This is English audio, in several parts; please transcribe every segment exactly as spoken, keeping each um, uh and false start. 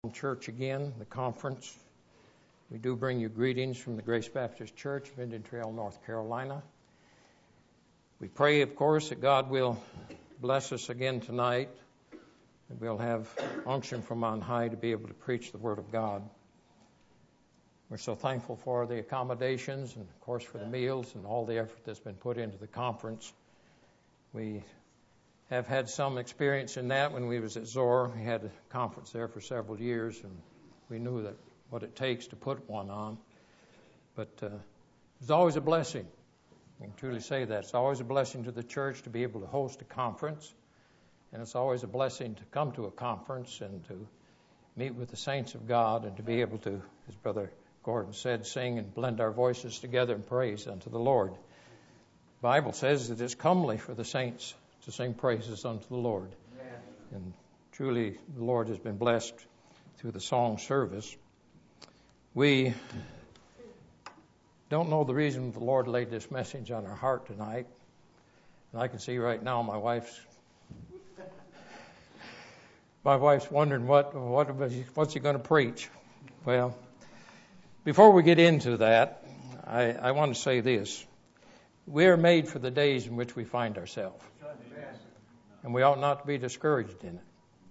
Church again, the conference. We do bring you greetings from the Grace Baptist Church of Indian Trail, North Carolina. We pray, of course, that God will bless us again tonight, that we'll have unction from on high to be able to preach the Word of God. We're so thankful for the accommodations and, of course, for the meals and all the effort that's been put into the conference. We have had some experience in that when we was at Zoar. We had a conference there for several years, and we knew that what it takes to put one on. But uh, it's always a blessing. I can truly say that. It's always a blessing to the church to be able to host a conference, and it's always a blessing to come to a conference and to meet with the saints of God and to be able to, as Brother Gordon said, sing and blend our voices together in praise unto the Lord. The Bible says that it's comely for the saints to sing praises unto the Lord. Amen. And truly, the Lord has been blessed through the song service. We don't know the reason the Lord laid this message on our heart tonight. And I can see right now my wife's my wife's wondering what what what's he going to preach. Well, before we get into that, I, I want to say this. We are made for the days in which we find ourselves. And we ought not to be discouraged in it.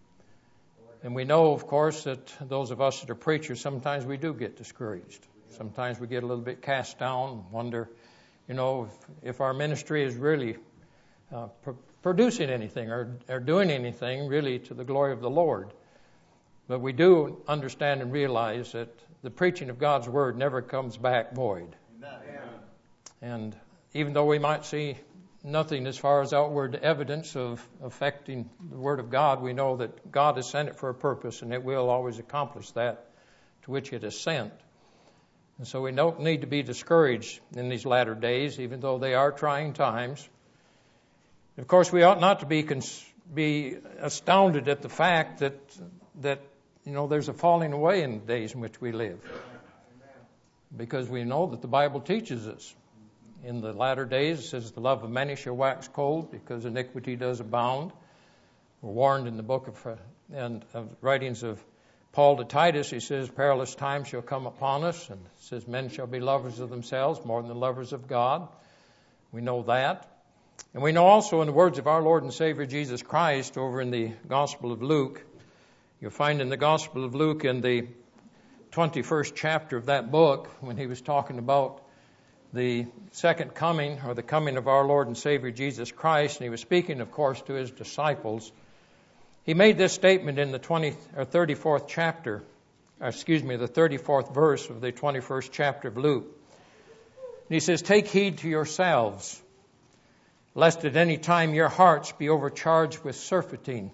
And we know, of course, that those of us that are preachers, sometimes we do get discouraged. Sometimes we get a little bit cast down, wonder, you know, if, if our ministry is really uh, pr- producing anything or, or doing anything really to the glory of the Lord. But we do understand and realize that the preaching of God's Word never comes back void. Amen. And even though we might see nothing as far as outward evidence of affecting the Word of God, we know that God has sent it for a purpose, and it will always accomplish that to which it is sent. And so we don't need to be discouraged in these latter days, even though they are trying times. Of course, we ought not to be cons- be astounded at the fact that that you know there's a falling away in the days in which we live, because we know that the Bible teaches us. In the latter days, it says, the love of many shall wax cold because iniquity does abound. We're warned in the book of, uh, and of writings of Paul to Titus. He says, perilous times shall come upon us. And it says, men shall be lovers of themselves more than lovers of God. We know that. And we know also in the words of our Lord and Savior Jesus Christ over in the Gospel of Luke. You'll find in the Gospel of Luke in the twenty-first chapter of that book, when he was talking about the second coming, or the coming of our Lord and Savior Jesus Christ, and he was speaking, of course, to his disciples. He made this statement in the twentieth or thirty-fourth chapter, or excuse me, the thirty-fourth verse of the twenty-first chapter of Luke. And he says, take heed to yourselves, lest at any time your hearts be overcharged with surfeiting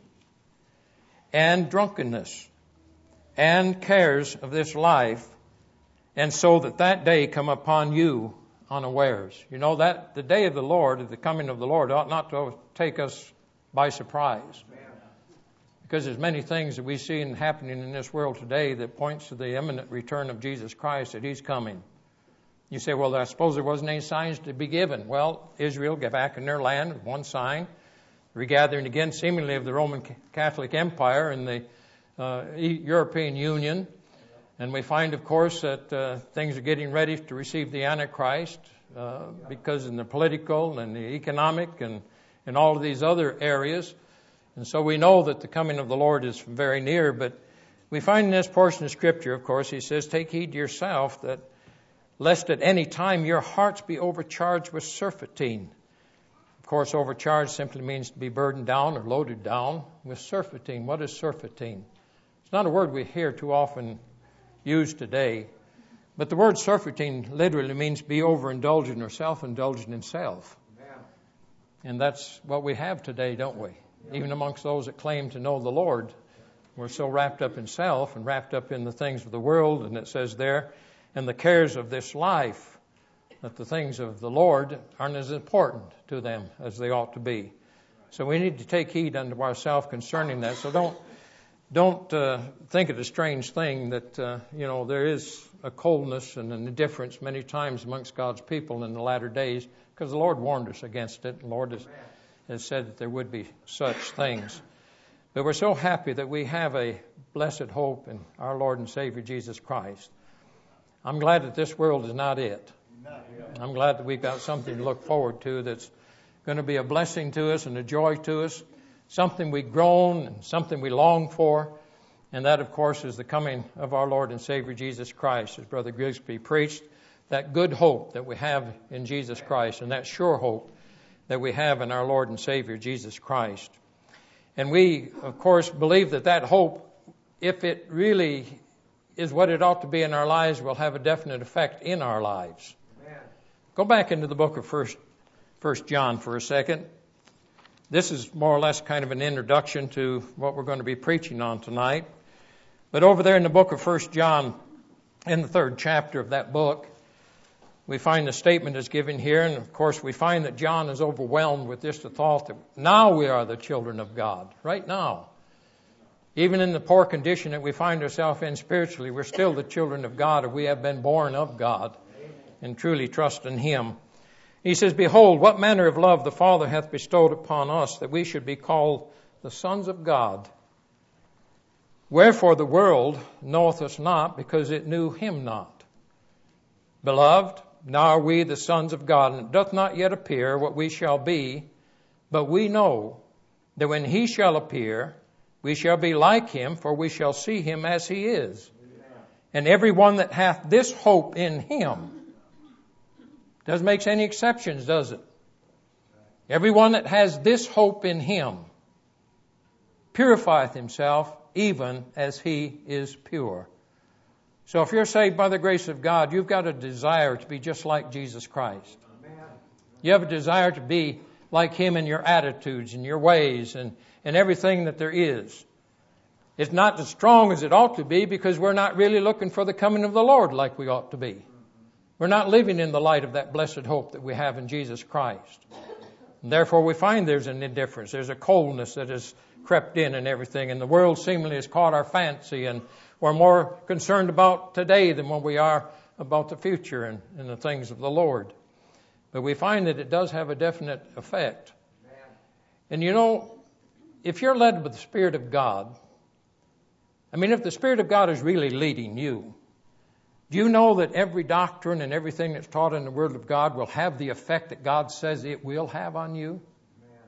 and drunkenness and cares of this life, and so that that day come upon you unawares. You know that the day of the Lord, the coming of the Lord, ought not to take us by surprise. Because there's many things that we see happening in this world today that points to the imminent return of Jesus Christ, that He's coming. You say, well, I suppose there wasn't any signs to be given. Well, Israel got back in their land with one sign, regathering again seemingly of the Roman Catholic Empire and the uh, European Union. And we find, of course, that uh, things are getting ready to receive the Antichrist uh, because in the political and the economic and, and all of these other areas. And so we know that the coming of the Lord is very near. But we find in this portion of Scripture, of course, he says, take heed to yourself that lest at any time your hearts be overcharged with surfeiting. Of course, overcharged simply means to be burdened down or loaded down with surfeiting. What is surfeiting? It's not a word we hear too often used today. But the word surfeiting literally means be overindulgent or self-indulgent in self. Amen. And that's what we have today, don't we? Yeah. Even amongst those that claim to know the Lord, we're so wrapped up in self and wrapped up in the things of the world. And it says there, and the cares of this life, that the things of the Lord aren't as important to them as they ought to be. So we need to take heed unto ourselves concerning that. So don't Don't uh, think it a strange thing that, uh, you know, there is a coldness and an indifference many times amongst God's people in the latter days, because the Lord warned us against it. The Lord has, has said that there would be such things. But we're so happy that we have a blessed hope in our Lord and Savior Jesus Christ. I'm glad that this world is not it. I'm glad that we've got something to look forward to that's going to be a blessing to us and a joy to us, something we groan and something we long for. And that, of course, is the coming of our Lord and Savior Jesus Christ, as Brother Grigsby preached, that good hope that we have in Jesus Christ and that sure hope that we have in our Lord and Savior Jesus Christ. And we, of course, believe that that hope, if it really is what it ought to be in our lives, will have a definite effect in our lives. Amen. Go back into the book of First, First John for a second. This is more or less kind of an introduction to what we're going to be preaching on tonight. But over there in the book of First John, in the third chapter of that book, we find the statement is given here. And, of course, we find that John is overwhelmed with just the thought that now we are the children of God, right now. Even in the poor condition that we find ourselves in spiritually, we're still the children of God if we have been born of God and truly trust in Him. He says, "Behold, what manner of love the Father hath bestowed upon us, that we should be called the sons of God. Wherefore the world knoweth us not, because it knew Him not. Beloved, now are we the sons of God, and it doth not yet appear what we shall be, but we know that when He shall appear, we shall be like Him, for we shall see Him as He is. And every one that hath this hope in Him," doesn't make any exceptions, does it? "Everyone that has this hope in Him purifieth himself, even as He is pure." So if you're saved by the grace of God, you've got a desire to be just like Jesus Christ. Amen. You have a desire to be like Him in your attitudes and your ways and, and everything that there is. It's not as strong as it ought to be because we're not really looking for the coming of the Lord like we ought to be. We're not living in the light of that blessed hope that we have in Jesus Christ. And therefore we find there's an indifference. There's a coldness that has crept in and everything. And the world seemingly has caught our fancy, and we're more concerned about today than what we are about the future and, and the things of the Lord. But we find that it does have a definite effect. Amen. And you know, if you're led with the Spirit of God, I mean, if the Spirit of God is really leading you, do you know that every doctrine and everything that's taught in the Word of God will have the effect that God says it will have on you? Amen.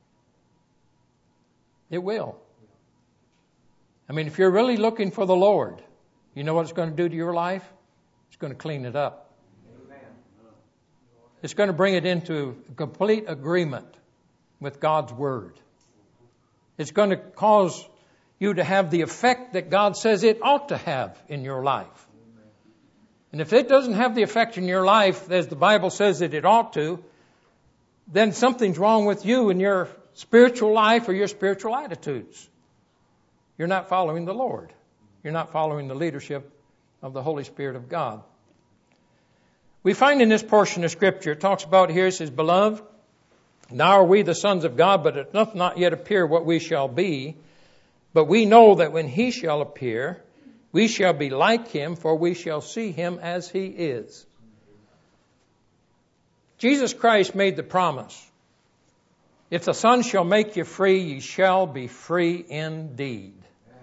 It will. I mean, if you're really looking for the Lord, you know what it's going to do to your life? It's going to clean it up. Amen. It's going to bring it into complete agreement with God's Word. It's going to cause you to have the effect that God says it ought to have in your life. And if it doesn't have the effect in your life as the Bible says that it ought to, then something's wrong with you in your spiritual life or your spiritual attitudes. You're not following the Lord. You're not following the leadership of the Holy Spirit of God. We find in this portion of Scripture, it talks about here, it says, "Beloved, now are we the sons of God, but it doth not yet appear what we shall be. But we know that when He shall appear, we shall be like Him, for we shall see Him as He is." Jesus Christ made the promise, "If the Son shall make you free, ye shall be free indeed."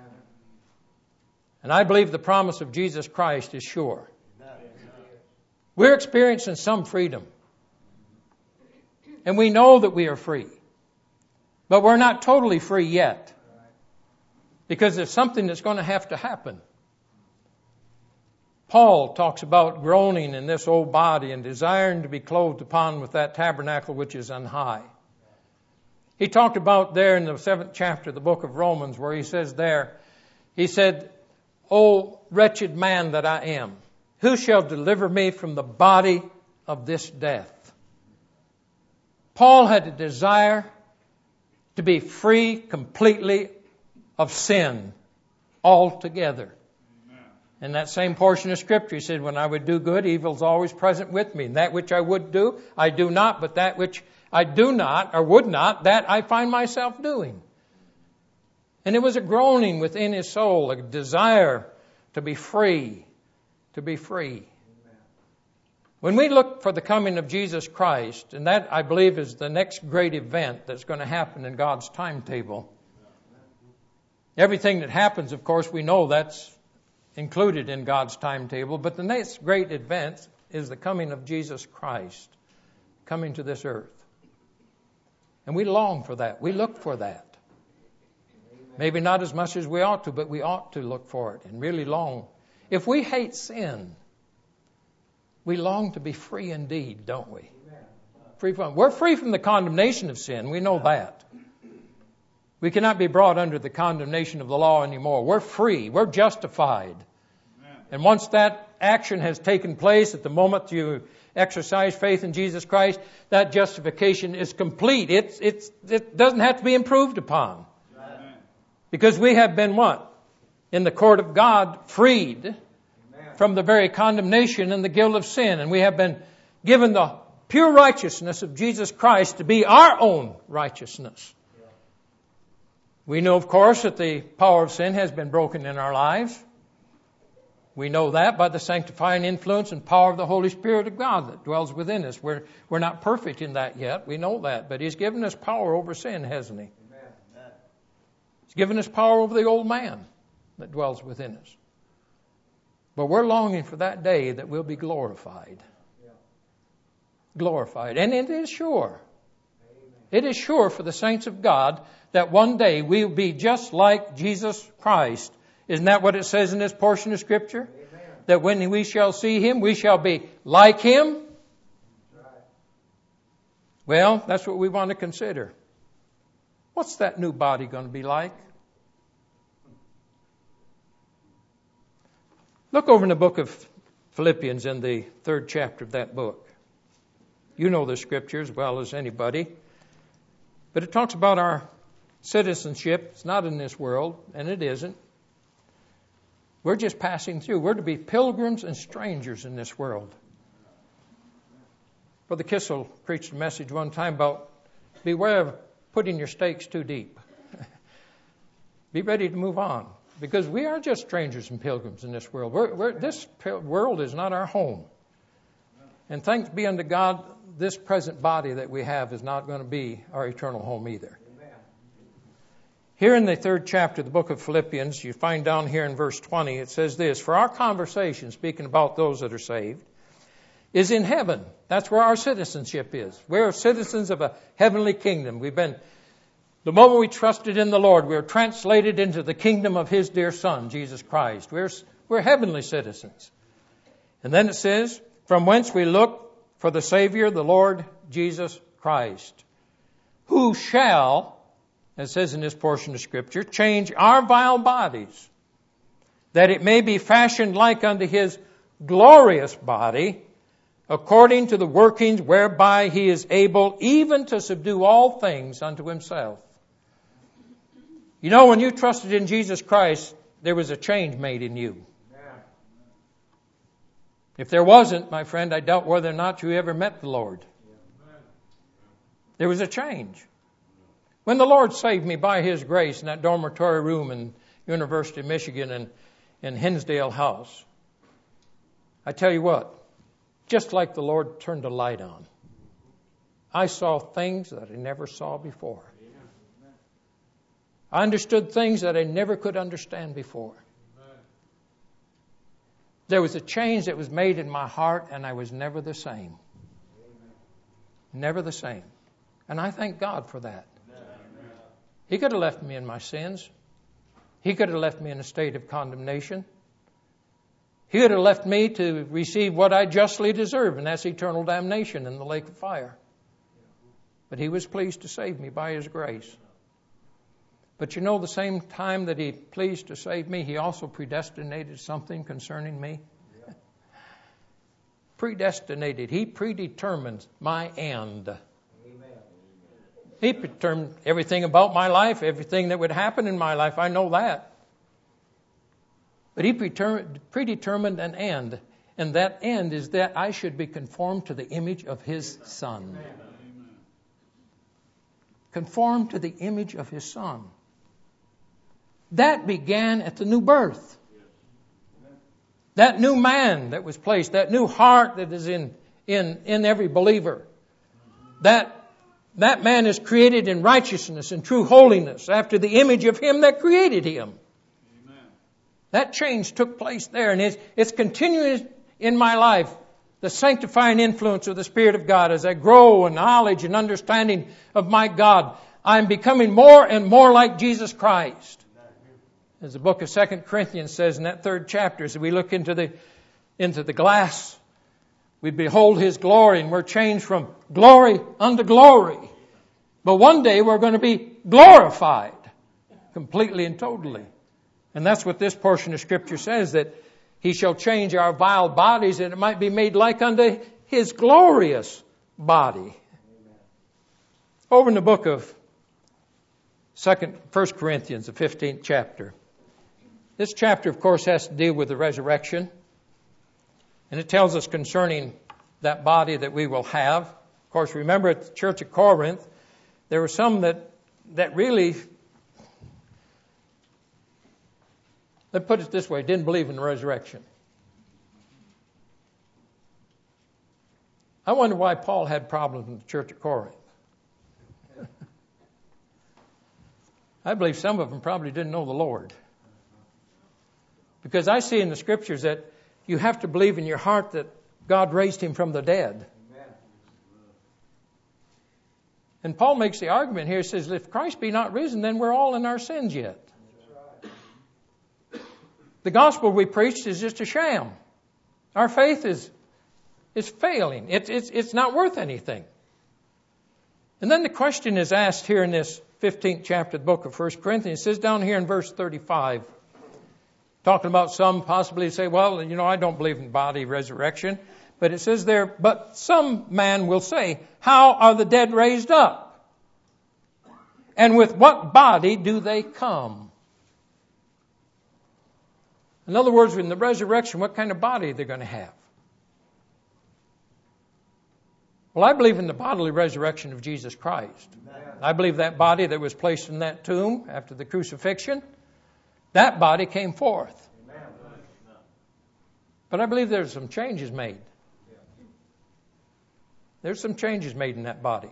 And I believe the promise of Jesus Christ is sure. We're experiencing some freedom. And we know that we are free. But we're not totally free yet. Because there's something that's going to have to happen. Paul talks about groaning in this old body and desiring to be clothed upon with that tabernacle which is on high. He talked about there in the seventh chapter of the book of Romans, where he says there, he said, "O wretched man that I am, who shall deliver me from the body of this death?" Paul had a desire to be free completely of sin altogether. In that same portion of Scripture, he said, "When I would do good, evil is always present with me. And that which I would do, I do not. But that which I do not, or would not, that I find myself doing." And it was a groaning within his soul, a desire to be free, to be free. When we look for the coming of Jesus Christ, and that, I believe, is the next great event that's going to happen in God's timetable, Everything that happens, of course, we know that's included in God's timetable. But the next great event is the coming of Jesus Christ, coming to this earth. And we long for that. We look for that. Maybe not as much as we ought to, but we ought to look for it and really long. If we hate sin, we long to be free indeed, don't we? Free from, we're free from the condemnation of sin. We know that. We cannot be brought under the condemnation of the law anymore. We're free. We're justified. And once that action has taken place, at the moment you exercise faith in Jesus Christ, that justification is complete. It's, it's, it doesn't have to be improved upon. Amen. Because we have been what? In the court of God, freed Amen. From the very condemnation and the guilt of sin. And we have been given the pure righteousness of Jesus Christ to be our own righteousness. Yeah. We know, of course, that the power of sin has been broken in our lives. We know that by the sanctifying influence and power of the Holy Spirit of God that dwells within us. We're, we're not perfect in that yet. We know that. But He's given us power over sin, hasn't He? Amen. He's given us power over the old man that dwells within us. But we're longing for that day that we'll be glorified. Yeah. Glorified. And it is sure. Amen. It is sure for the saints of God that one day we'll be just like Jesus Christ. Isn't that what it says in this portion of Scripture? Amen. That when we shall see Him, we shall be like Him? Right. Well, that's what we want to consider. What's that new body going to be like? Look over in the book of Philippians in the third chapter of that book. You know the Scripture as well as anybody. But it talks about our citizenship. It's not in this world, and it isn't. We're just passing through. We're to be pilgrims and strangers in this world. Brother Kissel preached a message one time about beware of putting your stakes too deep. Be ready to move on. Because we are just strangers and pilgrims in this world. We're, we're, this world is not our home. And thanks be unto God, this present body that we have is not going to be our eternal home either. Here in the third chapter of the book of Philippians, you find down here in verse twenty, it says this, for our conversation, speaking about those that are saved, is in heaven. That's where our citizenship is. We're citizens of a heavenly kingdom. We've been, the moment we trusted in the Lord, we were translated into the kingdom of His dear Son, Jesus Christ. We're, we're heavenly citizens. And then it says, from whence we look for the Savior, the Lord Jesus Christ, who shall, as it says in this portion of Scripture, change our vile bodies, that it may be fashioned like unto His glorious body, according to the workings whereby He is able even to subdue all things unto Himself. You know, when you trusted in Jesus Christ, there was a change made in you. If there wasn't, my friend, I doubt whether or not you ever met the Lord. There was a change. When the Lord saved me by His grace in that dormitory room in University of Michigan and in Hinsdale House, I tell you what, just like the Lord turned a light on, I saw things that I never saw before. I understood things that I never could understand before. There was a change that was made in my heart, and I was never the same. Never the same. And I thank God for that. He could have left me in my sins. He could have left me in a state of condemnation. He could have left me to receive what I justly deserve, and that's eternal damnation in the lake of fire. But He was pleased to save me by His grace. But you know, the same time that He pleased to save me, He also predestinated something concerning me. Yeah. Predestinated. He predetermined my end. He determined everything about my life, everything that would happen in my life. I know that. But He predetermined an end. And that end is that I should be conformed to the image of His Son. Amen. Conformed to the image of His Son. That began at the new birth. That new man that was placed, that new heart that is in, in, in every believer. That That man is created in righteousness and true holiness after the image of Him that created him. Amen. That change took place there, and it's, it's continuing in my life. The sanctifying influence of the Spirit of God as I grow in knowledge and understanding of my God. I'm becoming more and more like Jesus Christ. As the book of Second Corinthians says in that third chapter, as we look into the, into the glass, we behold His glory, and we're changed from glory unto glory. But one day we're going to be glorified completely and totally. And that's what this portion of Scripture says, that He shall change our vile bodies, that it might be made like unto His glorious body. Over in the book of Second, First Corinthians, the fifteenth chapter. This chapter, of course, has to deal with the resurrection. And it tells us concerning that body that we will have. Of course, remember at the church of Corinth, there were some that, that really, let's put it this way, didn't believe in the resurrection. I wonder why Paul had problems in the church of Corinth. I believe some of them probably didn't know the Lord. Because I see in the Scriptures that you have to believe in your heart that God raised Him from the dead. Amen. And Paul makes the argument here. He says, if Christ be not risen, then we're all in our sins yet. Right. The gospel we preached is just a sham. Our faith is, is failing. It, it's, it's not worth anything. And then the question is asked here in this fifteenth chapter of the book of First Corinthians. It says down here in verse thirty-five, talking about some possibly say, well, you know, I don't believe in body resurrection. But it says there, but some man will say, how are the dead raised up? And with what body do they come? In other words, in the resurrection, what kind of body they're going to have? Well, I believe in the bodily resurrection of Jesus Christ. Amen. I believe that body that was placed in that tomb after the crucifixion, that body came forth. Amen. But I believe there's some changes made. There's some changes made in that body.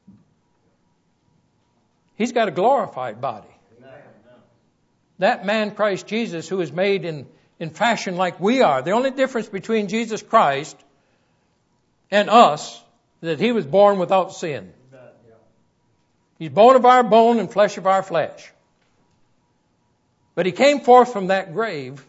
He's got a glorified body. Amen. That man, Christ Jesus, who is made in, in fashion like we are. The only difference between Jesus Christ and us is that He was born without sin. He's bone of our bone and flesh of our flesh. But He came forth from that grave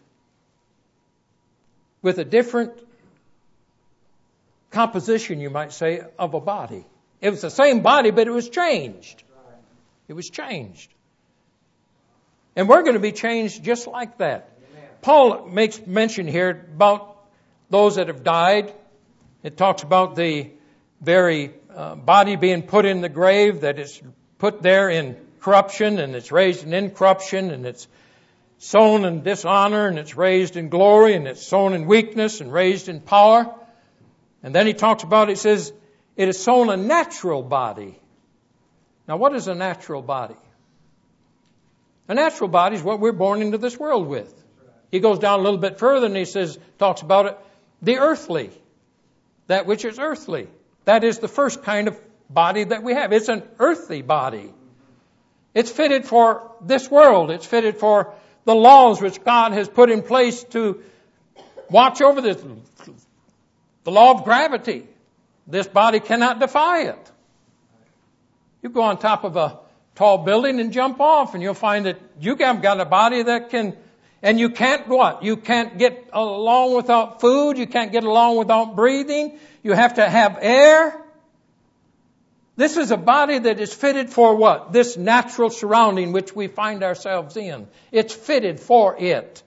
with a different composition, you might say, of a body. It was the same body, but it was changed. It was changed. And we're going to be changed just like that. Amen. Paul makes mention here about those that have died. It talks about the very uh, body being put in the grave, that it's put there in corruption, and it's raised in incorruption, and it's sown in dishonor, and it's raised in glory, and it's sown in weakness, and raised in power. And then he talks about, it says, it is sown a natural body. Now, what is a natural body? A natural body is what we're born into this world with. He goes down a little bit further and he says, talks about it, the earthly, that which is earthly. That is the first kind of body that we have. It's an earthly body. It's fitted for this world. It's fitted for the laws which God has put in place to watch over this. The law of gravity. This body cannot defy it. You go on top of a tall building and jump off, and you'll find that you have got a body that can, and you can't what? You can't get along without food. You can't get along without breathing. You have to have air. This is a body that is fitted for what? This natural surrounding which we find ourselves in. It's fitted for it.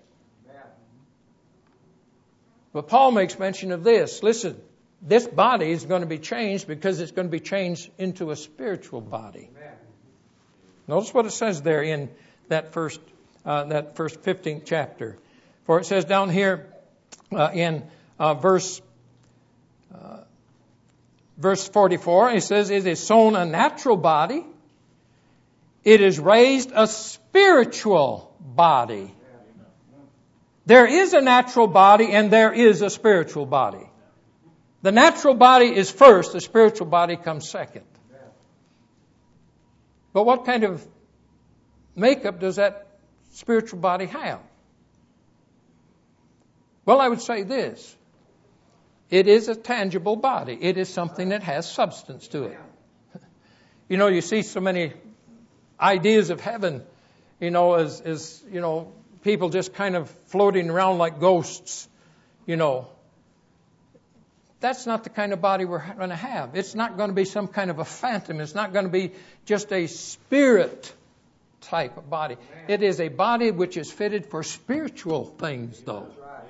But Paul makes mention of this. Listen, this body is going to be changed because it's going to be changed into a spiritual body. Amen. Notice what it says there in that first, uh, that first fifteenth chapter. For it says down here uh, in uh, verse uh, verse forty-four, it says, "It is sown a natural body; it is raised a spiritual body." There is a natural body and there is a spiritual body. The natural body is first, the spiritual body comes second. But what kind of makeup does that spiritual body have? Well, I would say this. It is a tangible body. It is something that has substance to it. You know, you see so many ideas of heaven, you know, as, as, you know, people just kind of floating around like ghosts, you know. That's not the kind of body we're going to have. It's not going to be some kind of a phantom. It's not going to be just a spirit type of body. It is a body which is fitted for spiritual things, though.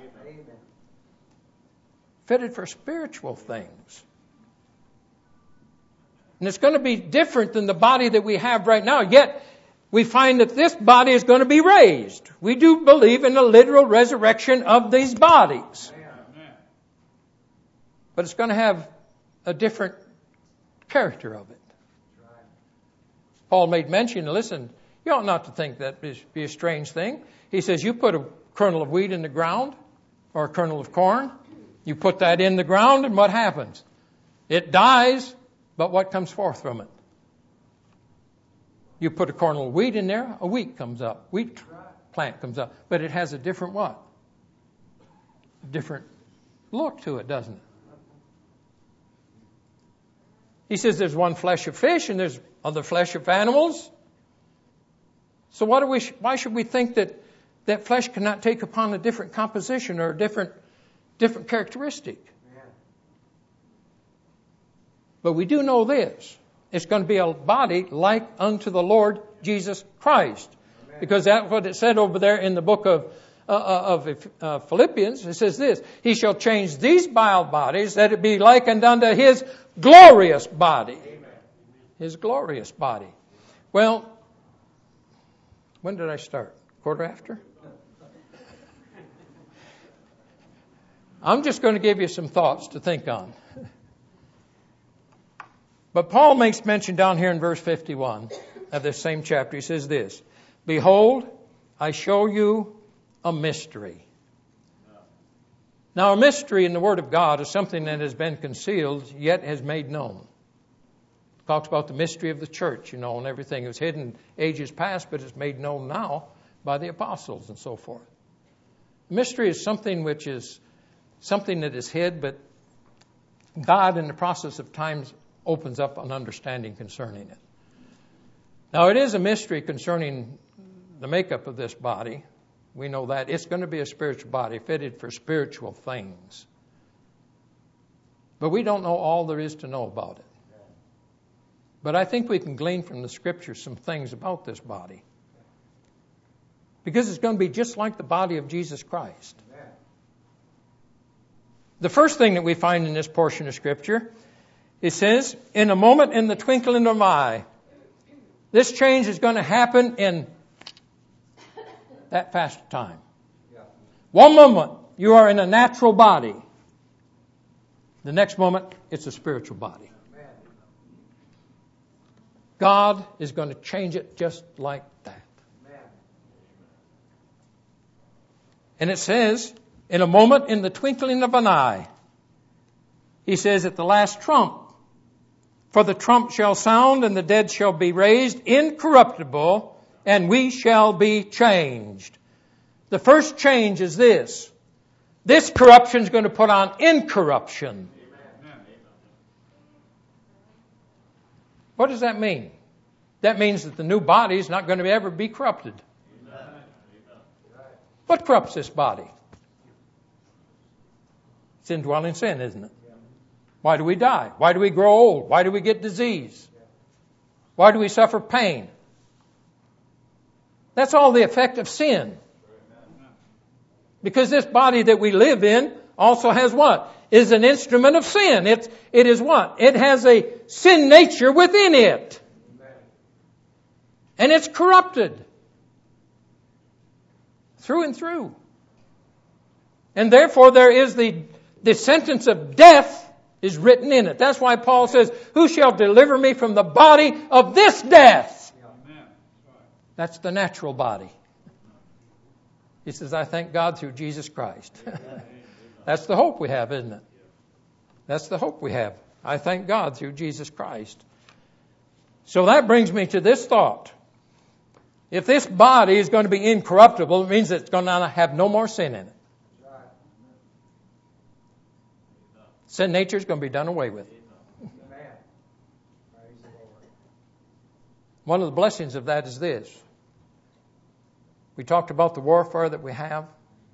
Fitted for spiritual things. And it's going to be different than the body that we have right now. Yet, we find that this body is going to be raised. We do believe in the literal resurrection of these bodies. But it's going to have a different character of it. Paul made mention, listen, you ought not to think that this be a strange thing. He says, you put a kernel of wheat in the ground, or a kernel of corn. You put that in the ground, and what happens? It dies, but what comes forth from it? You put a kernel of wheat in there, a wheat comes up. Wheat plant comes up. But it has a different what? A different look to it, doesn't it? He says there's one flesh of fish and there's other flesh of animals. So what do we, why should we think that that flesh cannot take upon a different composition or a different, different characteristic? But we do know this. It's going to be a body like unto the Lord Jesus Christ. Because that's what it said over there in the book of, uh, of uh, Philippians. It says this, He shall change these vile bodies that it be likened unto His glorious body. Amen. His glorious body. Well, when did I start? Quarter after? I'm just going to give you some thoughts to think on. But Paul makes mention down here in verse fifty-one of this same chapter. He says this, Behold, I show you a mystery. Now, a mystery in the Word of God is something that has been concealed, yet has made known. It talks about the mystery of the church, you know, and everything. It was hidden ages past, but it's made known now by the apostles and so forth. Mystery is something which is something that is hid, but God, in the process of times, opens up an understanding concerning it. Now, it is a mystery concerning the makeup of this body. We know that. It's going to be a spiritual body fitted for spiritual things. But we don't know all there is to know about it. But I think we can glean from the Scriptures some things about this body. Because it's going to be just like the body of Jesus Christ. The first thing that we find in this portion of Scripture, it says, in a moment, in the twinkling of an eye. This change is going to happen in that fast time. One moment, you are in a natural body. The next moment, it's a spiritual body. God is going to change it just like that. And it says, in a moment, in the twinkling of an eye. He says, at the last trump, for the trump shall sound, and the dead shall be raised incorruptible, and we shall be changed. The first change is this. This corruption is going to put on incorruption. Amen. What does that mean? That means that the new body is not going to ever be corrupted. Amen. What corrupts this body? It's indwelling sin, isn't it? Why do we die? Why do we grow old? Why do we get disease? Why do we suffer pain? That's all the effect of sin. Because this body that we live in also has what? Is an instrument of sin. It's, it is what? It has a sin nature within it. And it's corrupted. Through and through. And therefore there is the, the sentence of death is written in it. That's why Paul says, who shall deliver me from the body of this death? That's the natural body. He says, I thank God through Jesus Christ. That's the hope we have, isn't it? That's the hope we have. I thank God through Jesus Christ. So that brings me to this thought. If this body is going to be incorruptible, it means it's going to have no more sin in it. Sin nature is going to be done away with. One of the blessings of that is this. We talked about the warfare that we have.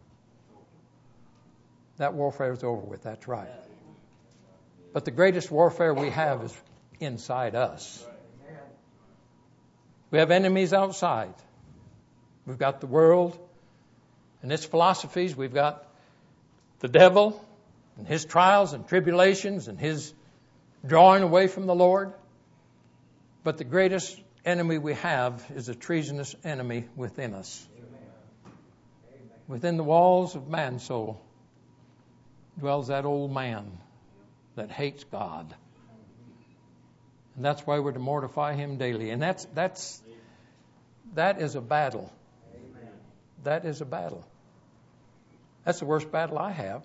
That warfare is over with. That's right. But the greatest warfare we have is inside us. We have enemies outside. We've got the world and its philosophies. We've got the devil and his trials and tribulations and his drawing away from the Lord. But the greatest enemy we have is a treasonous enemy within us. Within the walls of man's soul dwells that old man that hates God. And that's why we're to mortify him daily. And that's that's that is a battle. That is a battle. That's the worst battle I have.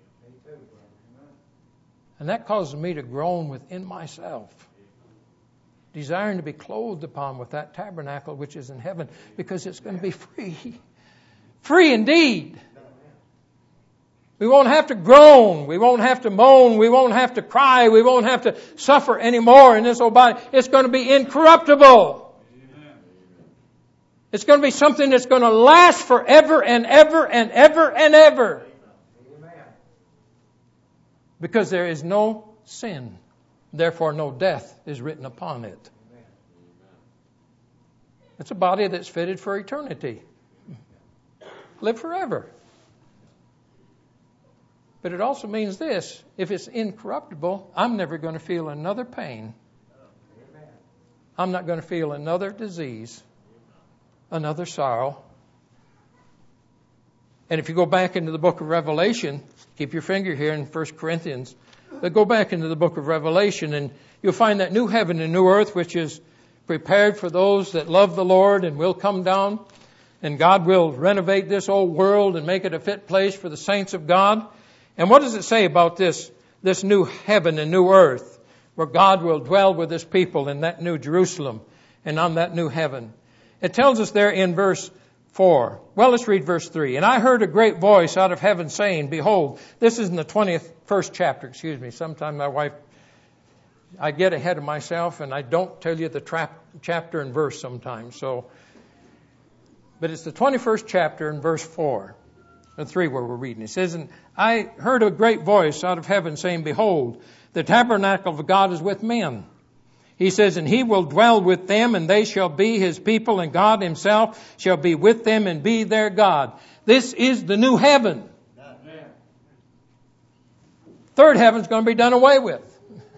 And that causes me to groan within myself, desiring to be clothed upon with that tabernacle which is in heaven, because it's going to be free. Free indeed. We won't have to groan. We won't have to moan. We won't have to cry. We won't have to suffer anymore in this old body. It's going to be incorruptible. It's going to be something that's going to last forever and ever and ever and ever. Because there is no sin. Therefore, no death is written upon it. It's a body that's fitted for eternity. Live forever. But it also means this. If it's incorruptible, I'm never going to feel another pain. I'm not going to feel another disease, another sorrow. And if you go back into the book of Revelation, keep your finger here in First Corinthians, but go back into the book of Revelation and you'll find that new heaven and new earth which is prepared for those that love the Lord and will come down. And God will renovate this old world and make it a fit place for the saints of God. And what does it say about this, this new heaven and new earth where God will dwell with his people in that new Jerusalem and on that new heaven? It tells us there in verse four. Well, let's read verse three. And I heard a great voice out of heaven saying, behold, this is in the twenty-first chapter, excuse me. Sometimes my wife, I get ahead of myself and I don't tell you the trap, chapter and verse sometimes. So, but it's the twenty-first chapter and verse four. And three where we're reading. It says, and I heard a great voice out of heaven saying, behold, the tabernacle of God is with men. He says, and he will dwell with them, and they shall be his people, and God himself shall be with them and be their God. This is the new heaven. Amen. Third heaven's going to be done away with.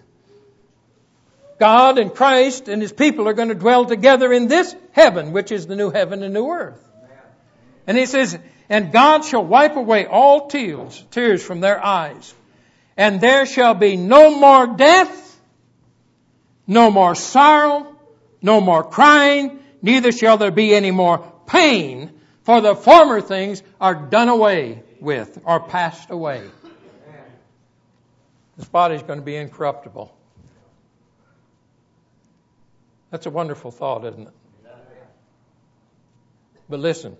God and Christ and his people are going to dwell together in this heaven, which is the new heaven and new earth. Amen. And he says, and God shall wipe away all tears, tears from their eyes. And there shall be no more death, no more sorrow, no more crying, neither shall there be any more pain, for the former things are done away with, or passed away. This body is going to be incorruptible. That's a wonderful thought, isn't it? But listen.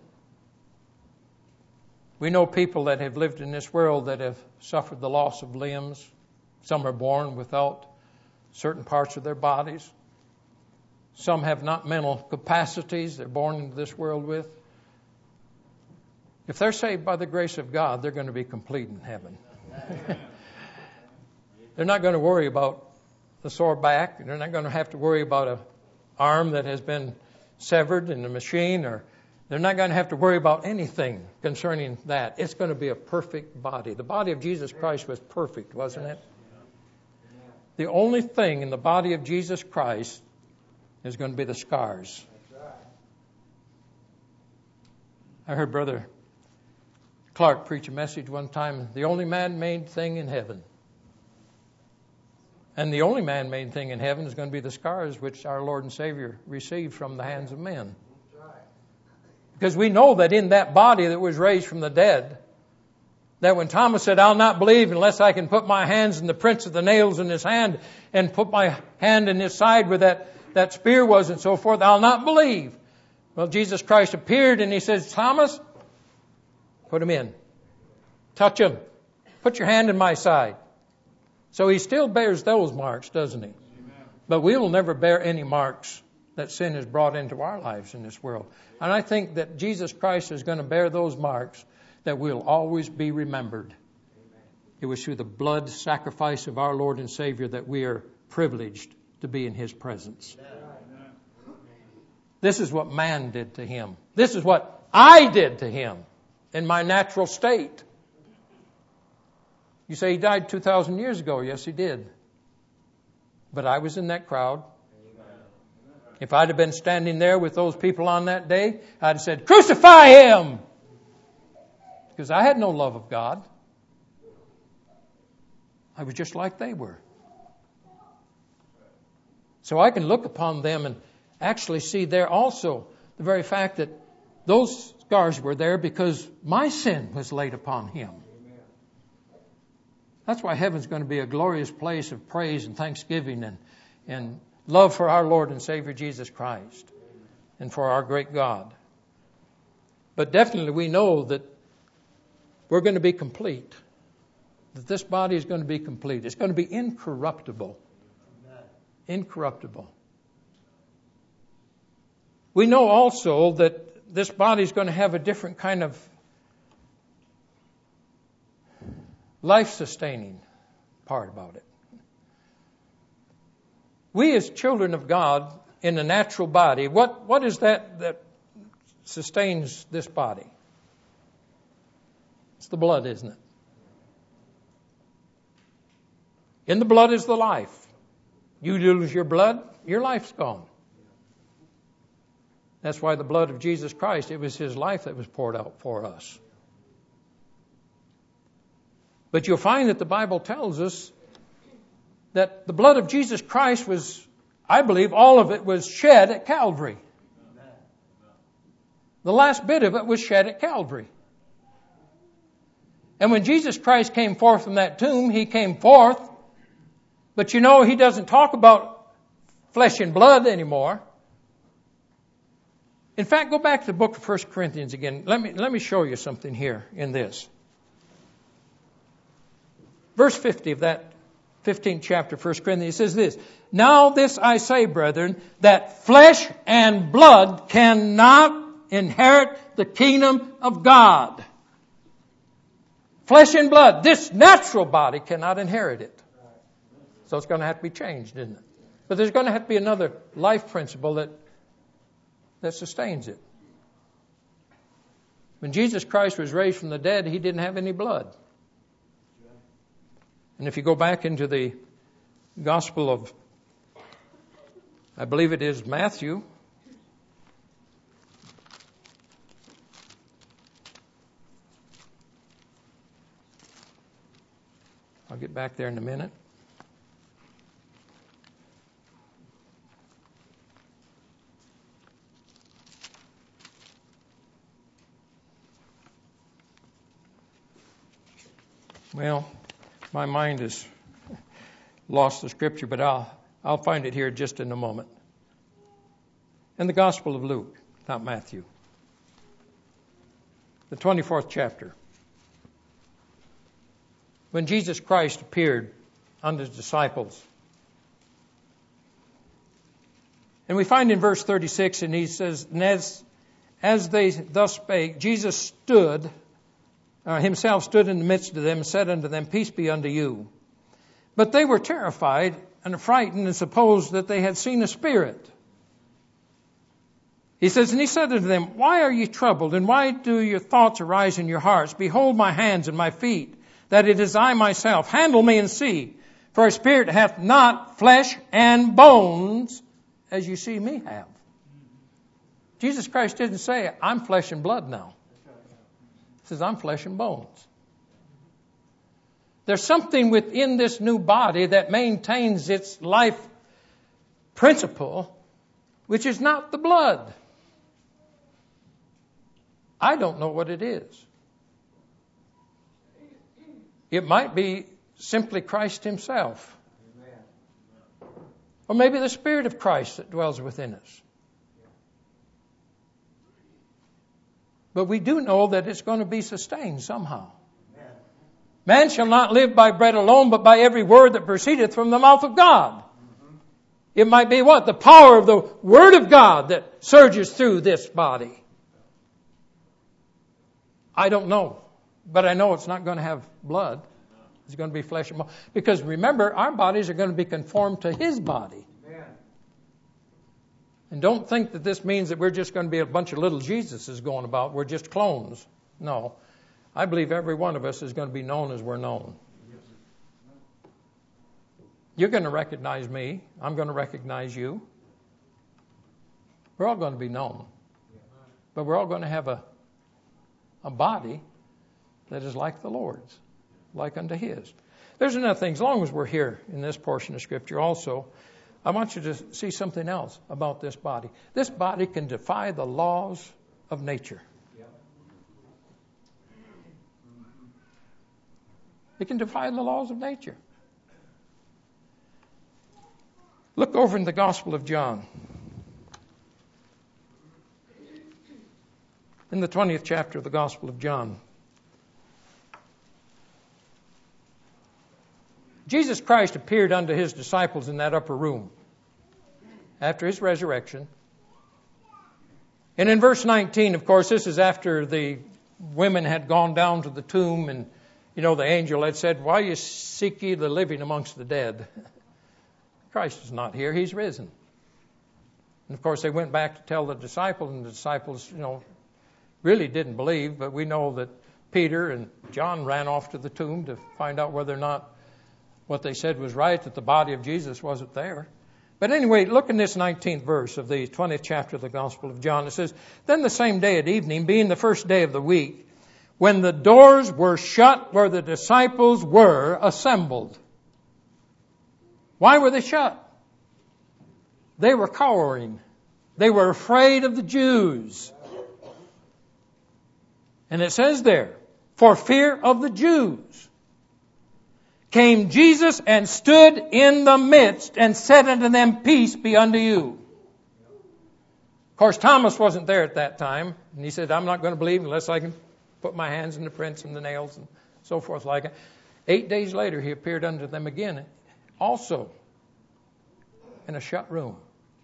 We know people that have lived in this world that have suffered the loss of limbs. Some are born without certain parts of their bodies. Some have not mental capacities they're born into this world with. If they're saved by the grace of God, they're going to be complete in heaven. They're not going to worry about the sore back. They're not going to have to worry about an arm that has been severed in the machine, or they're not going to have to worry about anything concerning that. It's going to be a perfect body. The body of Jesus Christ was perfect, wasn't it? The only thing in the body of Jesus Christ is going to be the scars. I heard Brother Clark preach a message one time, the only man-made thing in heaven. And the only man-made thing in heaven is going to be the scars which our Lord and Savior received from the hands of men. Because we know that in that body that was raised from the dead, that when Thomas said, I'll not believe unless I can put my hands in the prints of the nails in his hand and put my hand in his side where that that spear was and so forth, I'll not believe. Well, Jesus Christ appeared and he says, Thomas, put him in. Touch him. Put your hand in my side. So he still bears those marks, doesn't he? Amen. But we will never bear any marks that sin has brought into our lives in this world. And I think that Jesus Christ is going to bear those marks that will always be remembered. Amen. It was through the blood sacrifice of our Lord and Savior that we are privileged to be in His presence. Amen. This is what man did to Him. This is what I did to Him in my natural state. You say He died two thousand years ago. Yes, He did. But I was in that crowd. If I'd have been standing there with those people on that day, I'd have said, crucify Him! Because I had no love of God. I was just like they were. So I can look upon them and actually see there also the very fact that those scars were there because my sin was laid upon Him. That's why heaven's going to be a glorious place of praise and thanksgiving and, and love for our Lord and Savior Jesus Christ and for our great God. But definitely we know that we're going to be complete. That this body is going to be complete. It's going to be incorruptible. Incorruptible. We know also that this body is going to have a different kind of life-sustaining part about it. We as children of God in the natural body, what, what is that that sustains this body? It's the blood, isn't it? In the blood is the life. You lose your blood, your life's gone. That's why the blood of Jesus Christ, it was His life that was poured out for us. But you'll find that the Bible tells us that the blood of Jesus Christ was, I believe, all of it was shed at Calvary. The last bit of it was shed at Calvary. And when Jesus Christ came forth from that tomb, He came forth. But you know, He doesn't talk about flesh and blood anymore. In fact, go back to the book of First Corinthians again. Let me, let me show you something here in this. Verse fifty of that fifteenth chapter, First Corinthians, says this, now this I say, brethren, that flesh and blood cannot inherit the kingdom of God. Flesh and blood, this natural body cannot inherit it. So it's going to have to be changed, isn't it? But there's going to have to be another life principle that, that sustains it. When Jesus Christ was raised from the dead, He didn't have any blood. And if you go back into the Gospel of, I believe it is Matthew, I'll get back there in a minute. Well, my mind has lost the scripture, but I'll I'll find it here just in a moment. In the Gospel of Luke, not Matthew. The twenty-fourth chapter. When Jesus Christ appeared unto His disciples. And we find in verse thirty-six, and He says, and as, as they thus spake, Jesus stood Uh, himself stood in the midst of them and said unto them, peace be unto you. But they were terrified and frightened and supposed that they had seen a spirit. He says, and He said unto them, why are ye troubled, and why do your thoughts arise in your hearts? Behold my hands and my feet, that it is I myself. Handle me and see. For a spirit hath not flesh and bones, as you see me have. Jesus Christ didn't say, I'm flesh and blood now. He says, I'm flesh and bones. There's something within this new body that maintains its life principle, which is not the blood. I don't know what it is. It might be simply Christ Himself. Or maybe the Spirit of Christ that dwells within us. But we do know that it's going to be sustained somehow. Man shall not live by bread alone, but by every word that proceedeth from the mouth of God. It might be what? The power of the Word of God that surges through this body. I don't know. But I know it's not going to have blood. It's going to be flesh and bone. Because remember, our bodies are going to be conformed to His body. And don't think that this means that we're just going to be a bunch of little Jesuses going about. We're just clones. No. I believe every one of us is going to be known as we're known. You're going to recognize me. I'm going to recognize you. We're all going to be known. But we're all going to have a, a body that is like the Lord's, like unto His. There's another thing. As long as we're here in this portion of Scripture also, I want you to see something else about this body. This body can defy the laws of nature. It can defy the laws of nature. Look over in the Gospel of John. In the twentieth chapter of the Gospel of John. Jesus Christ appeared unto His disciples in that upper room after His resurrection. And in verse nineteen, of course, this is after the women had gone down to the tomb and, you know, the angel had said, "Why you seek ye the living amongst the dead?" Christ is not here. He's risen. And of course, they went back to tell the disciples, and the disciples, you know, really didn't believe. But we know that Peter and John ran off to the tomb to find out whether or not what they said was right, that the body of Jesus wasn't there. But anyway, look in this nineteenth verse of the twentieth chapter of the Gospel of John. It says, "Then the same day at evening, being the first day of the week, when the doors were shut where the disciples were assembled." Why were they shut? They were cowering. They were afraid of the Jews. And it says there, "For fear of the Jews came Jesus and stood in the midst and said unto them, Peace be unto you." Of course, Thomas wasn't there at that time. And he said, "I'm not going to believe unless I can put my hands in the prints and the nails," and so forth like it. Eight days later, He appeared unto them again, also in a shut room.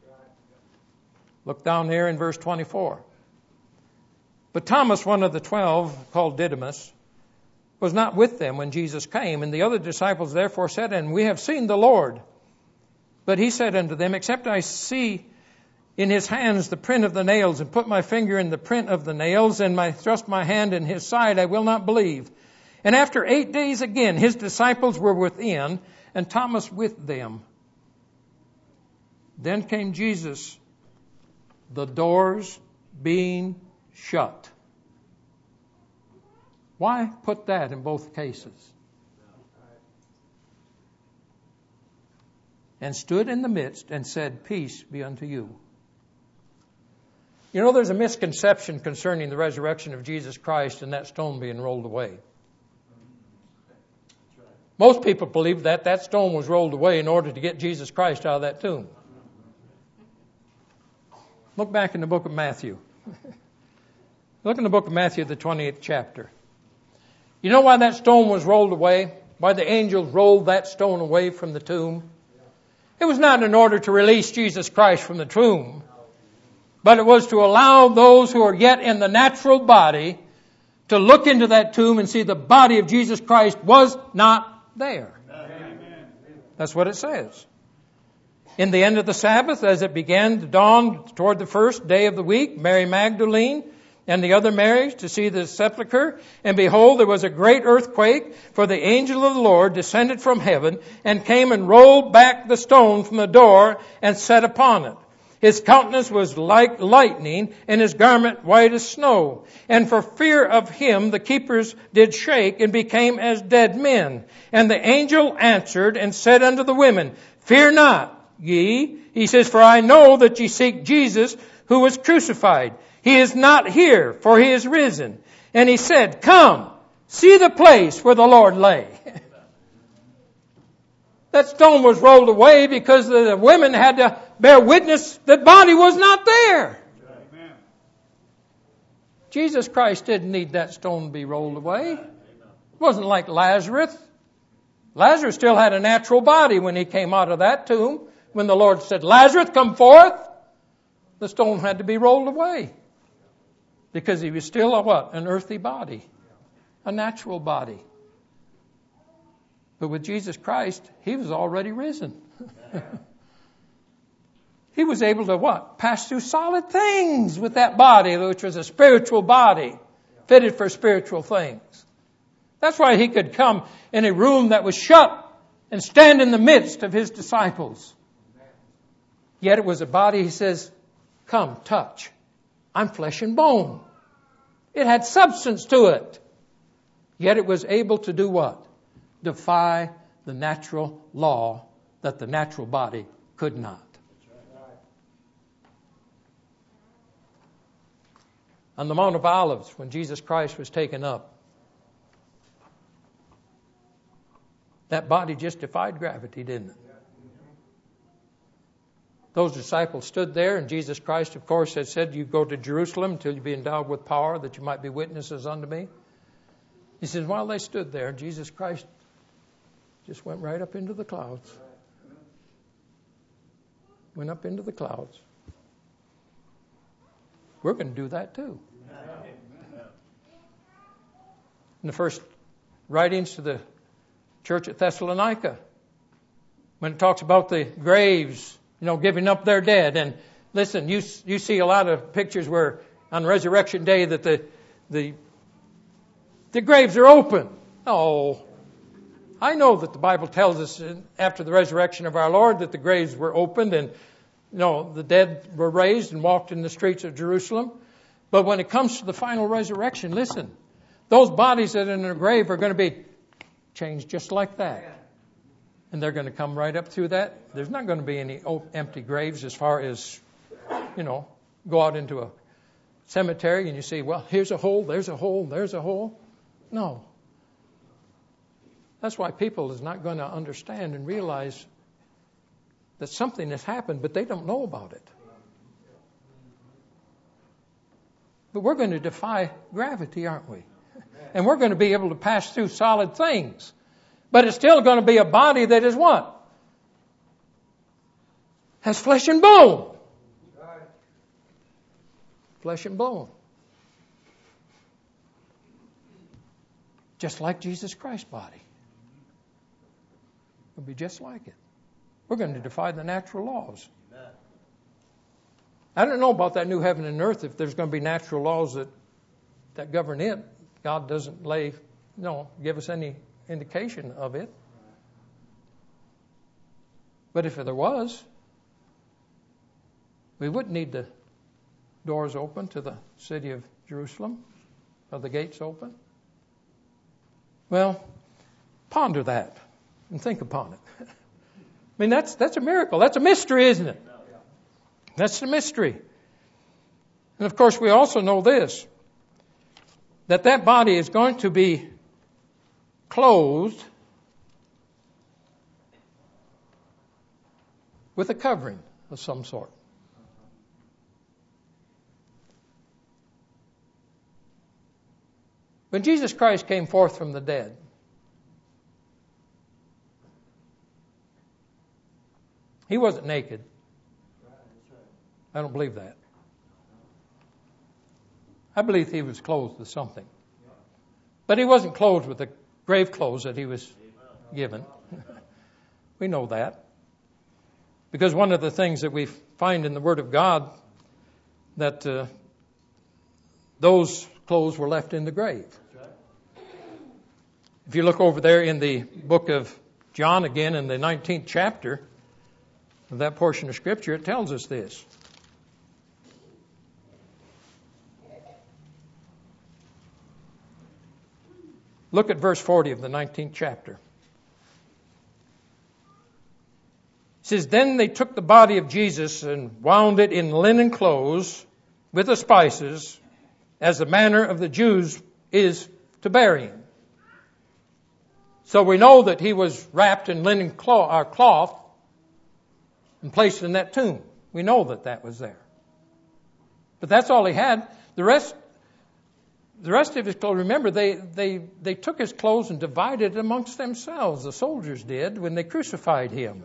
Look down here in verse twenty-four. "But Thomas, one of the twelve, called Didymus, was not with them when Jesus came. And the other disciples therefore said, And we have seen the Lord. But He said unto them, Except I see in His hands the print of the nails, and put my finger in the print of the nails, and my thrust my hand in His side, I will not believe. And after eight days again, His disciples were within, and Thomas with them. Then came Jesus, the doors being shut." Why put that in both cases? "And stood in the midst and said, Peace be unto you." You know, there's a misconception concerning the resurrection of Jesus Christ and that stone being rolled away. Most people believe that that stone was rolled away in order to get Jesus Christ out of that tomb. Look back in the book of Matthew. Look in the book of Matthew, the twentieth chapter. You know why that stone was rolled away? Why the angels rolled that stone away from the tomb? It was not in order to release Jesus Christ from the tomb, but it was to allow those who are yet in the natural body to look into that tomb and see the body of Jesus Christ was not there. Amen. That's what it says. In the end of the Sabbath, as it began to dawn toward the first day of the week, Mary Magdalene and the other Marys to see the sepulchre. And behold, there was a great earthquake, for the angel of the Lord descended from heaven and came and rolled back the stone from the door and sat upon it. His countenance was like lightning, and his garment white as snow. And for fear of him, the keepers did shake and became as dead men. And the angel answered and said unto the women, Fear not ye. He says, For I know that ye seek Jesus, who was crucified. He is not here, for He is risen. And He said, Come, see the place where the Lord lay. That stone was rolled away because the women had to bear witness that body was not there. Amen. Jesus Christ didn't need that stone to be rolled away. It wasn't like Lazarus. Lazarus still had a natural body when he came out of that tomb. When the Lord said, Lazarus, come forth, the stone had to be rolled away. Because he was still a what? An earthly body. A natural body. But with Jesus Christ, he was already risen. He was able to what? Pass through solid things with that body, which was a spiritual body, fitted for spiritual things. That's why he could come in a room that was shut and stand in the midst of his disciples. Yet it was a body, he says, come, touch. I'm flesh and bone. It had substance to it. Yet it was able to do what? Defy the natural law that the natural body could not. On the Mount of Olives, when Jesus Christ was taken up, that body just defied gravity, didn't it? Those disciples stood there, and Jesus Christ, of course, had said, you go to Jerusalem until you be endowed with power, that you might be witnesses unto me. He says, while they stood there, Jesus Christ just went right up into the clouds. Went up into the clouds. We're going to do that too. In the first writings to the church at Thessalonica, when it talks about the graves, you know, giving up their dead. And listen, you you see a lot of pictures where on Resurrection Day that the the the graves are open. Oh, I know that the Bible tells us after the resurrection of our Lord that the graves were opened and, you know, the dead were raised and walked in the streets of Jerusalem. But when it comes to the final resurrection, listen, those bodies that are in the grave are going to be changed just like that. And they're going to come right up through that. There's not going to be any empty graves as far as, you know, go out into a cemetery and you see, well, here's a hole, there's a hole, there's a hole. No. That's why people is not going to understand and realize that something has happened, but they don't know about it. But we're going to defy gravity, aren't we? And we're going to be able to pass through solid things. But it's still going to be a body that is what? Has flesh and bone. Flesh and bone. Just like Jesus Christ's body. It'll be just like it. We're going to defy the natural laws. I don't know about that new heaven and earth, if there's going to be natural laws that, that govern it. God doesn't lay, you know, give us any indication of it. But if there was, we wouldn't need the doors open to the city of Jerusalem, or the gates open. Well, ponder that and think upon it. I mean, that's that's a miracle. That's a mystery, isn't it? That's the mystery. And of course, we also know this, that that body is going to be clothed with a covering of some sort. When Jesus Christ came forth from the dead, he wasn't naked. I don't believe that. I believe he was clothed with something. But he wasn't clothed with the grave clothes that he was given. We know that. Because one of the things that we find in the Word of God, that uh, those clothes were left in the grave. If you look over there in the book of John again, in the nineteenth chapter of that portion of Scripture, it tells us this. Look at verse forty of the nineteenth chapter. It says, then they took the body of Jesus and wound it in linen clothes with the spices, as the manner of the Jews is to burying. So we know that he was wrapped in linen cloth, or cloth and placed in that tomb. We know that that was there. But that's all he had. The rest, the rest of his clothes, remember, they, they, they took his clothes and divided it amongst themselves. The soldiers did when they crucified him.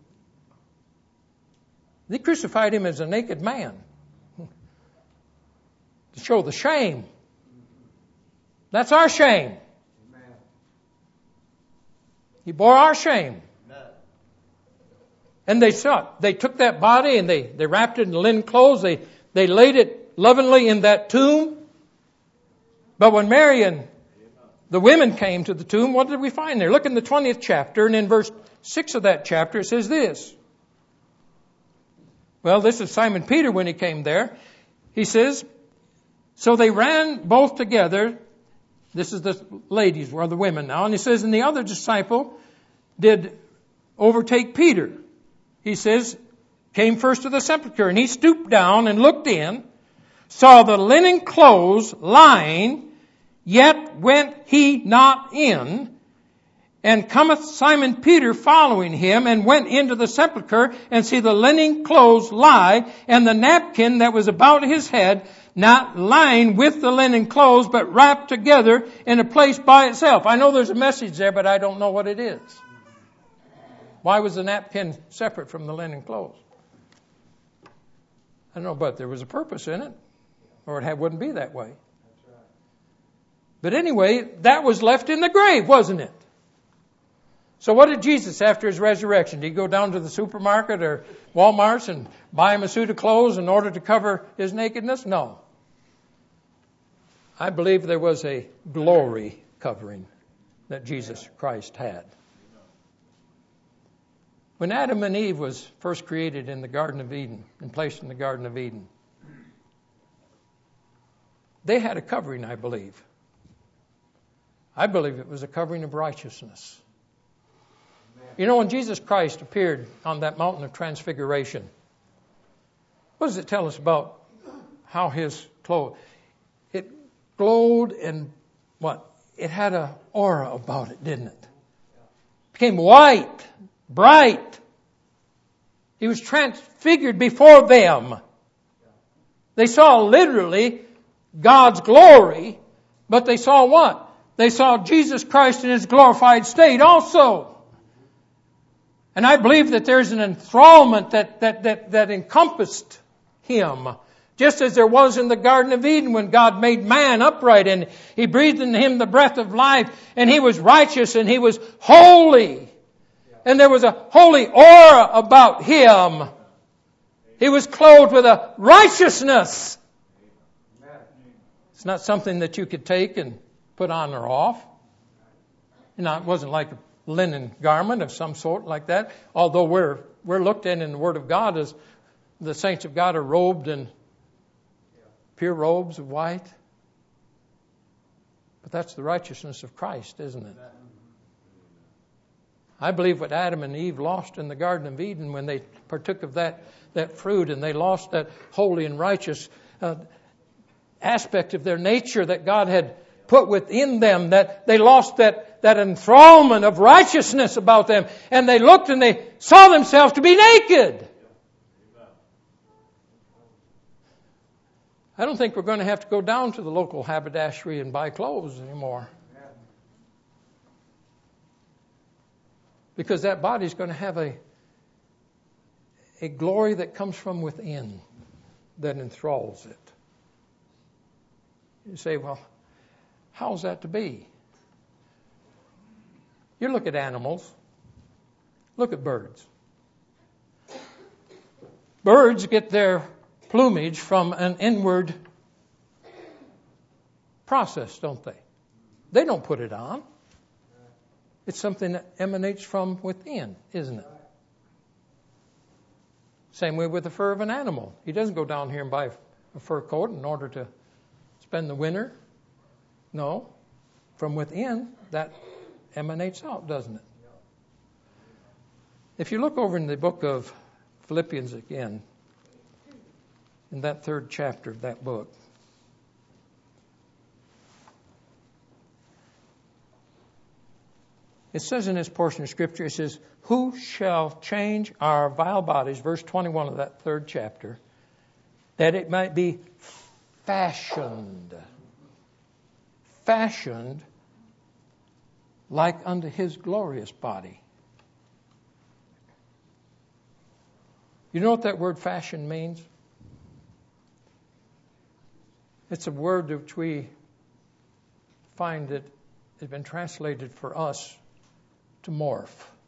They crucified him as a naked man to show the shame. That's our shame. He bore our shame. And they saw, they took that body and they, they wrapped it in linen clothes. They, they laid it lovingly in that tomb. But when Mary and the women came to the tomb, what did we find there? Look in the twentieth chapter, and in verse six of that chapter it says this. Well, this is Simon Peter when he came there. He says, so they ran both together. This is the ladies, or the women now. And he says, and the other disciple did overtake Peter. He says, came first to the sepulchre, and he stooped down and looked in, saw the linen clothes lying, yet went he not in. And cometh Simon Peter following him, and went into the sepulchre, and see the linen clothes lie, and the napkin that was about his head, not lying with the linen clothes, but wrapped together in a place by itself. I know there's a message there, but I don't know what it is. Why was the napkin separate from the linen clothes? I don't know, but there was a purpose in it, or it wouldn't be that way. But anyway, that was left in the grave, wasn't it? So what did Jesus, after his resurrection? Did he go down to the supermarket or Walmart's and buy him a suit of clothes in order to cover his nakedness? No. I believe there was a glory covering that Jesus Christ had. When Adam and Eve was first created in the Garden of Eden and placed in the Garden of Eden, they had a covering, I believe. I believe it was a covering of righteousness. You know, when Jesus Christ appeared on that mountain of transfiguration, what does it tell us about how his clothes? It glowed and what? It had an aura about it, didn't it? It became white, bright. He was transfigured before them. They saw literally God's glory, but they saw what? They saw Jesus Christ in his glorified state also. And I believe that there's an enthrallment that, that, that, that encompassed him. Just as there was in the Garden of Eden when God made man upright and he breathed in him the breath of life and he was righteous and he was holy. And there was a holy aura about him. He was clothed with a righteousness. It's not something that you could take and put on or off. You know, it wasn't like a linen garment of some sort like that. Although we're we're looked at in the Word of God as the saints of God are robed in pure robes of white. But that's the righteousness of Christ, isn't it? I believe what Adam and Eve lost in the Garden of Eden when they partook of that, that fruit and they lost that holy and righteous uh, aspect of their nature that God had put within them, that they lost that, that enthrallment of righteousness about them. And they looked and they saw themselves to be naked. I don't think we're going to have to go down to the local haberdashery and buy clothes anymore. Because that body is going to have a, a glory that comes from within that enthralls it. You say, well, how's that to be? You look at animals. Look at birds. Birds get their plumage from an inward process, don't they? They don't put it on. It's something that emanates from within, isn't it? Same way with the fur of an animal. He doesn't go down here and buy a fur coat in order to spend the winter. No. From within, that emanates out, doesn't it? If you look over in the book of Philippians again, in that third chapter of that book, It says in this portion of Scripture, it says, who shall change our vile bodies, verse twenty-one of that third chapter, that it might be fashioned, fashioned like unto his glorious body. You know what that word fashion means? It's a word which we find that has been translated for us to morph.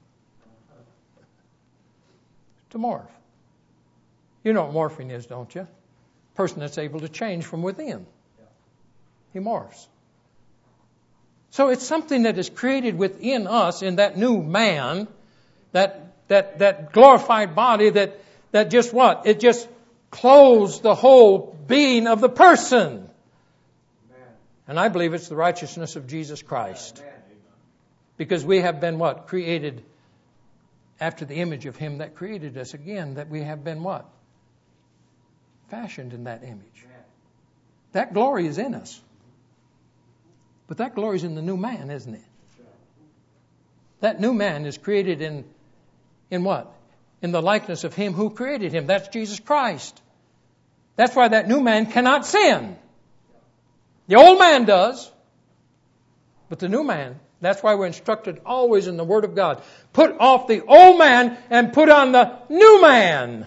To morph. You know what morphing is, don't you? A person that's able to change from within. He morphs. So it's something that is created within us in that new man, that that that glorified body that that just what? It just clothes the whole being of the person. And I believe it's the righteousness of Jesus Christ. Because we have been what? Created after the image of Him that created us. Again, that we have been what? Fashioned in that image. That glory is in us. But that glory is in the new man, isn't it? That new man is created in, in what? In the likeness of Him who created him. That's Jesus Christ. That's why that new man cannot sin. The old man does. But the new man, that's why we're instructed always in the Word of God. Put off the old man and put on the new man.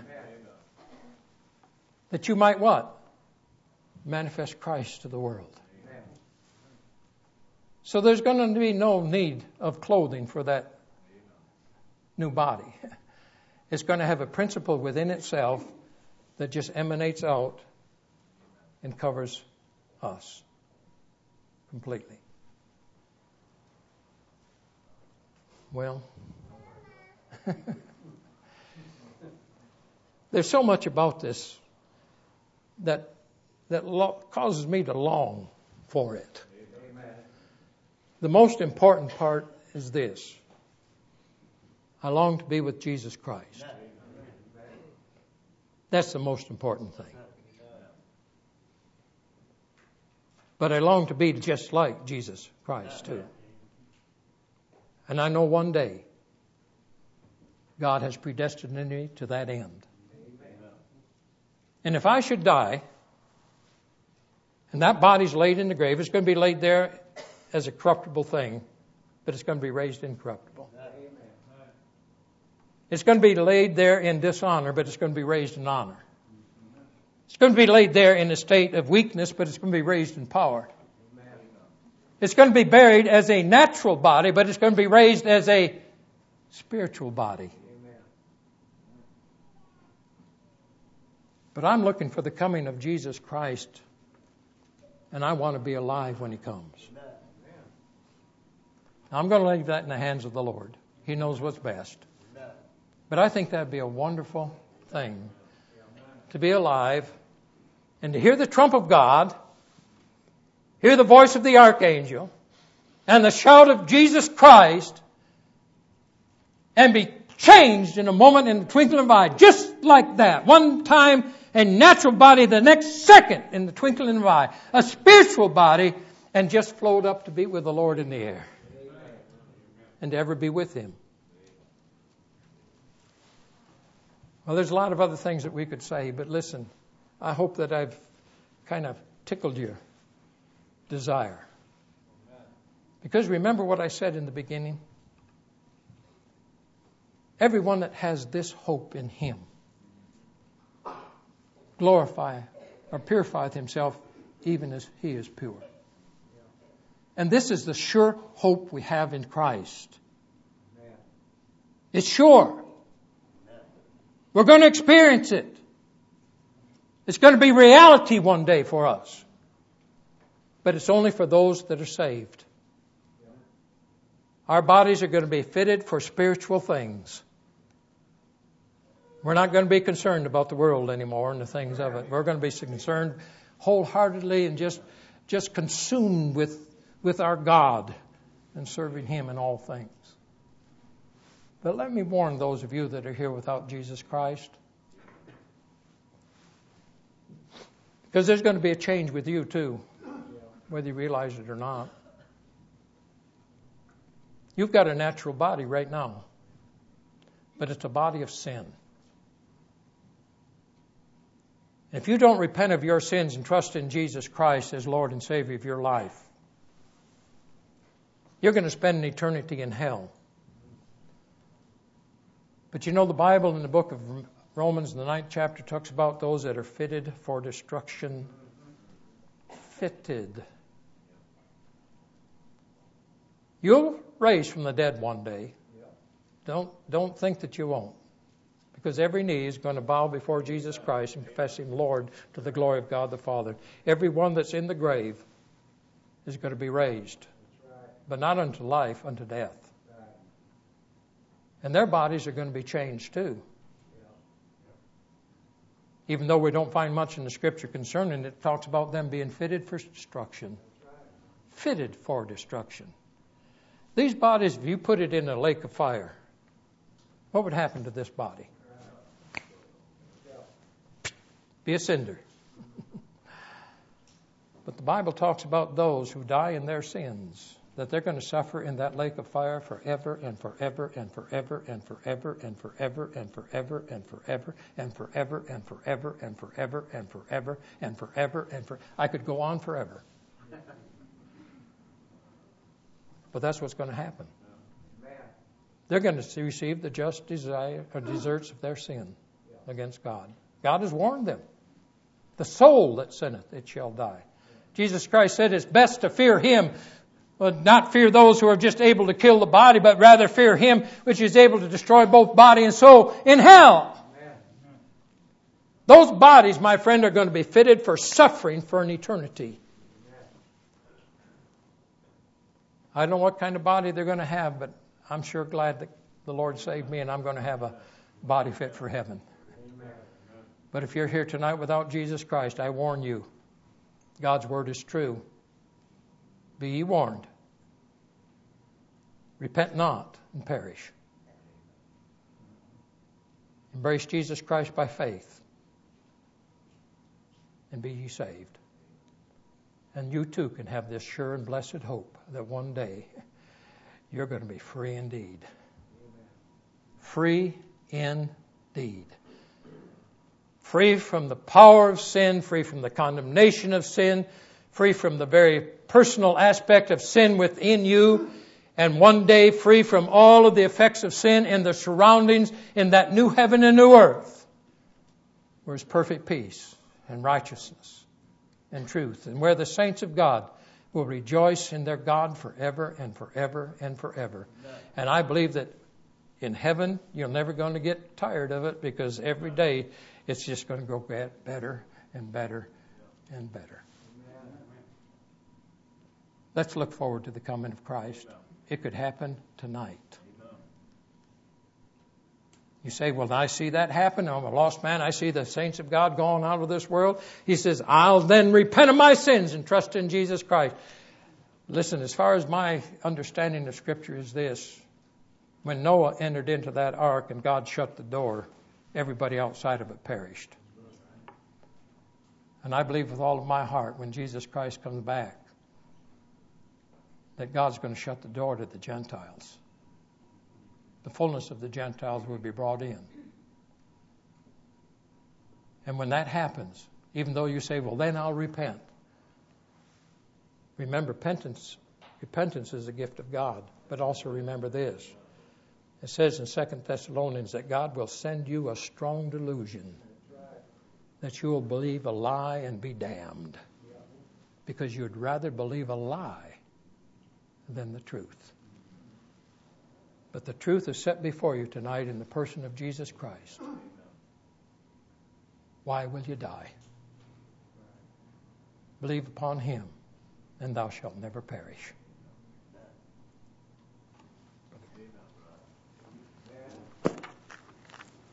That you might what? Manifest Christ to the world. So there's going to be no need of clothing for that new body. It's going to have a principle within itself that just emanates out and covers us completely. Well, there's so much about this that that lo- causes me to long for it. The most important part is this. I long to be with Jesus Christ. That's the most important thing. But I long to be just like Jesus Christ too. And I know one day God has predestined me to that end. And if I should die, and that body's laid in the grave, it's going to be laid there as a corruptible thing, but it's going to be raised incorruptible. It's going to be laid there in dishonor, but it's going to be raised in honor. It's going to be laid there in a state of weakness, but it's going to be raised in power. It's going to be buried as a natural body, but it's going to be raised as a spiritual body. But I'm looking for the coming of Jesus Christ, and I want to be alive when He comes. I'm going to leave that in the hands of the Lord. He knows what's best. But I think that'd be a wonderful thing to be alive and to hear the trump of God, hear the voice of the archangel, and the shout of Jesus Christ, and be changed in a moment, in the twinkling of an eye, just like that. One time a natural body, the next second in the twinkling of an eye, a spiritual body, and just float up to be with the Lord in the air. And to ever be with Him. Well, there's a lot of other things that we could say, but listen, I hope that I've kind of tickled your desire. Because remember what I said in the beginning? Everyone that has this hope in Him glorify or purifieth himself even as He is pure. And this is the sure hope we have in Christ. It's sure. We're going to experience it. It's going to be reality one day for us. But it's only for those that are saved. Our bodies are going to be fitted for spiritual things. We're not going to be concerned about the world anymore and the things of it. We're going to be concerned wholeheartedly and just, just consumed with with our God and serving Him in all things. But let me warn those of you that are here without Jesus Christ. Because there's going to be a change with you too, whether you realize it or not. You've got a natural body right now, but it's a body of sin. If you don't repent of your sins and trust in Jesus Christ as Lord and Savior of your life, you're going to spend an eternity in hell. But you know, the Bible in the book of Romans, in the ninth chapter, talks about those that are fitted for destruction. Fitted. You'll raise from the dead one day. Don't, don't think that you won't. Because every knee is going to bow before Jesus Christ and confess Him Lord to the glory of God the Father. Every one that's in the grave is going to be raised. But not unto life, unto death. And their bodies are going to be changed too. Even though we don't find much in the Scripture concerning it, it talks about them being fitted for destruction. Fitted for destruction. These bodies, if you put it in a lake of fire, what would happen to this body? Be a cinder. But the Bible talks about those who die in their sins, that they're going to suffer in that lake of fire forever and forever and forever and forever and forever and forever and forever and forever and forever and forever and forever and forever and forever. I could go on forever. But that's what's going to happen. They're going to receive the just desire or deserts of their sin against God. God has warned them. The soul that sinneth, it shall die. Jesus Christ said it's best to fear Him, but not fear those who are just able to kill the body, but rather fear Him which is able to destroy both body and soul in hell. Amen. Those bodies, my friend, are going to be fitted for suffering for an eternity. Amen. I don't know what kind of body they're going to have, but I'm sure glad that the Lord saved me and I'm going to have a body fit for heaven. Amen. But if you're here tonight without Jesus Christ, I warn you, God's word is true. Be ye warned. Repent not and perish. Embrace Jesus Christ by faith and be ye saved. And you too can have this sure and blessed hope that one day you're going to be free indeed. Free indeed. Free from the power of sin, free from the condemnation of sin, free from the very personal aspect of sin within you, and one day free from all of the effects of sin in the surroundings in that new heaven and new earth, where is perfect peace and righteousness and truth, and where the saints of God will rejoice in their God forever and forever and forever. And I believe that in heaven, you're never going to get tired of it, because every day it's just going to go better and better and better. Let's look forward to the coming of Christ. It could happen tonight. You say, well, I see that happen. I'm a lost man. I see the saints of God going out of this world. He says, I'll then repent of my sins and trust in Jesus Christ. Listen, as far as my understanding of Scripture is this, when Noah entered into that ark and God shut the door, everybody outside of it perished. And I believe with all of my heart, when Jesus Christ comes back, that God's going to shut the door to the Gentiles. The fullness of the Gentiles will be brought in. And when that happens, even though you say, well, then I'll repent. Remember, repentance, repentance is a gift of God. But also remember this. It says in Second Thessalonians that God will send you a strong delusion that you will believe a lie and be damned. Because you'd rather believe a lie than the truth. But the truth is set before you tonight in the person of Jesus Christ. Why will you die? Believe upon Him, and thou shalt never perish.